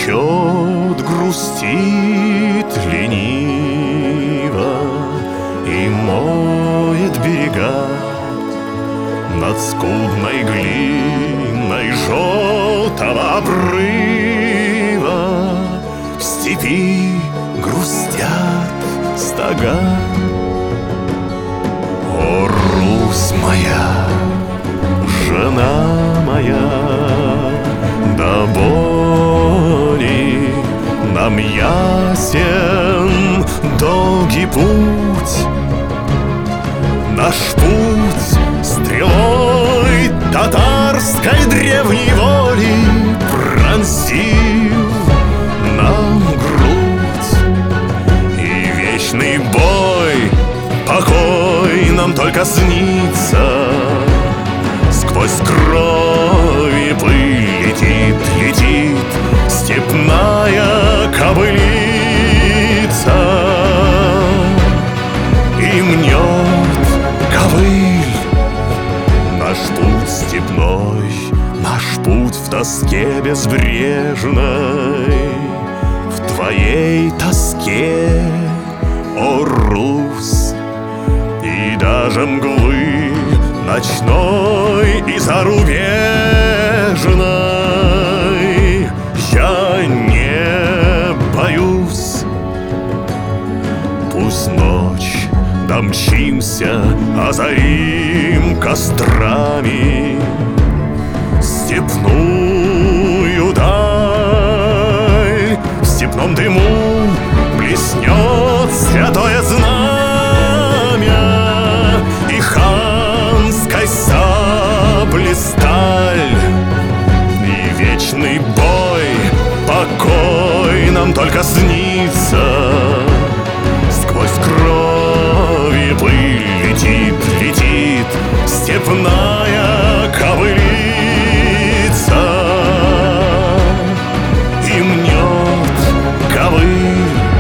течет, грустит лениво и моет берега над скудной глиной желтого обрыва. В степи грустят стога. О, Русь моя, жена моя, до боли нам ясен долгий путь. Наш путь стрелой татарской древней воли пронзил нам грудь. И вечный бой, покой нам только снится. Сквозь крови пыль летит, летит степная кобылица и мнет ковыль. Наш путь степной, наш путь в тоске безбрежной, в твоей тоске, о Русь, и даже мглы ночной и зарубежной я не боюсь. Пусть ночь домчимся, озарим кострами степную даль. В степном дыму блеснет святое знамя и ханской сабли сталь. И вечный бой, покой нам только снится. Сквозь крови пыль летит, летит степная ковылица и мнет ковыль.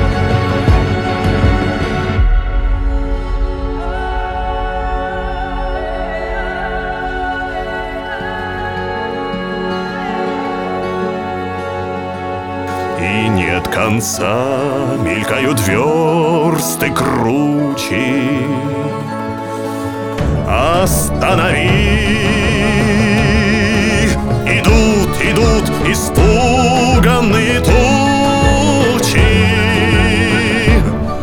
И нет конца, мелькают версты кручи. Останови! Идут, идут испуганные тучи.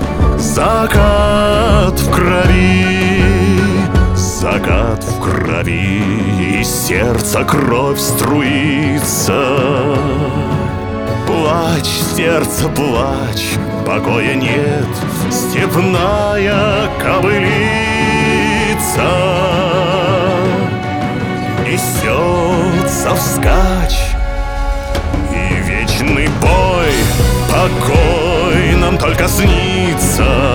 Закат в крови, закат в крови, из сердца кровь струится. Плачь, сердце, плачь, покоя нет, степная кобылица несется вскачь. И вечный бой, покой нам только снится.